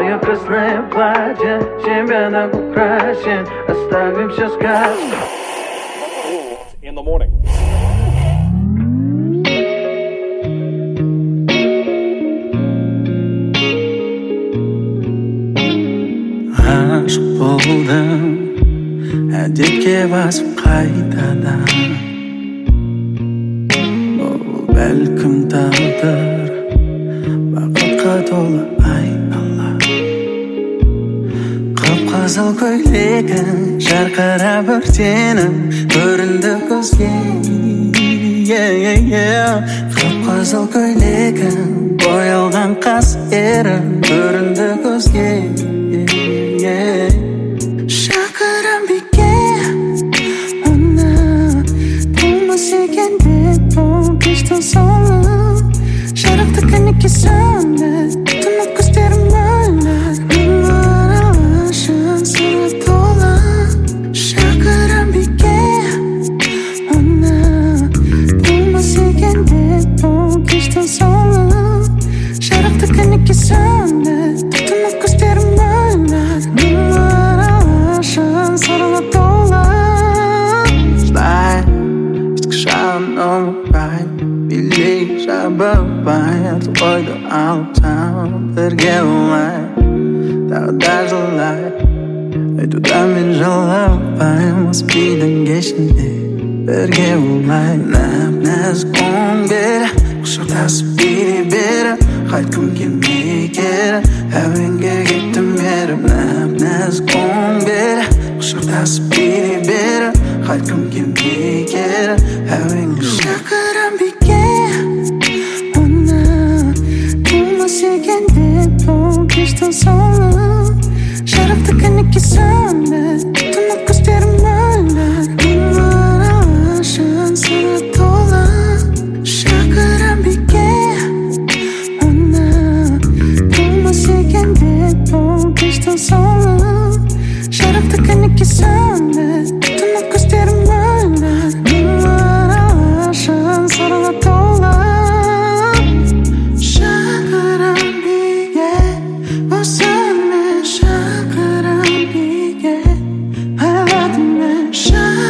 Твое красное платье, чемпионат украсен. Оставим все сказки. In the morning. Aşık болдым, әдетке басып қайтадан. Бұл бәлкім тағдыр, бақытқа толы айнала. Қып-қызыл көйлегің жарқырап өртеніп көрінді көзге. Қып-қызыл көйлегің боялған қас-ері көрінді көзге. Шақырам бике оны, болмас екен бет бұл кештің соңы. Жарықты күнікке сөнді, тұнық көздерім мөлдір. Өмір алашын сырға толы. Шақырам бике оны, болмас екен бет бұл кештің соңы. Жарықты күнікке сөнді, тұнық көздерім мөлдір. Өмір алашын сырға толы. Ждай, ескі шағын ұмытпай, билей жабылмай, артық ойды алсам бірге болмай, тағы да жылай. Айтуда мен жылапаймыз бидің кешінде бірге болмай. Нәп-нәзік оң бері құшақтасып билей бері, қайтқым келмей кері әуенге кеттім еріп. Нәп-нәзік оң бері құшақтасып билей бері, қайтқым келмей кері әуенге. Шақырам бике оны, болмас екен бет бұл кештің соңы. Жарықты күнікке сөнді, тұнық көздерім мөлдір. Өмір алашын сырға толы. Шақырам бике оны, болмас екен бет бұл кештің соңы. Жарықты күнікке сөнді, тұнық көздерім мөлдір. Өмір алашын сырға толы. Шақырам бике осыны, шақырам бике айладым мен.